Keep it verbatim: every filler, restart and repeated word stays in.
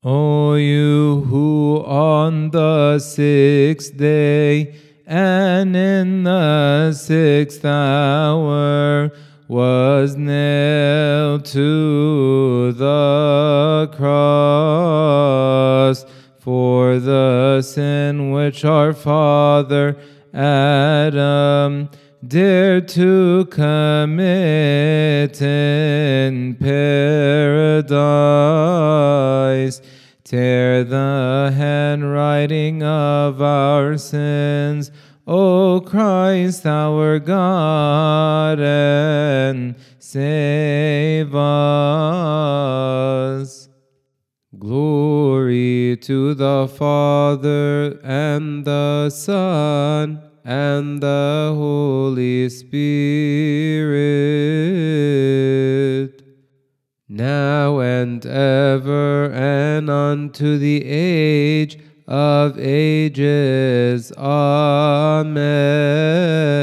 O you who on the sixth day and in the sixth hour was nailed to the cross for the sin which our father Adam dared to commit in paradise. Tear the handwriting of our sins, O Christ our God, and save us. Glory to the Father, and the Son, and the Holy Spirit, now and ever, and unto the age of ages. Amen.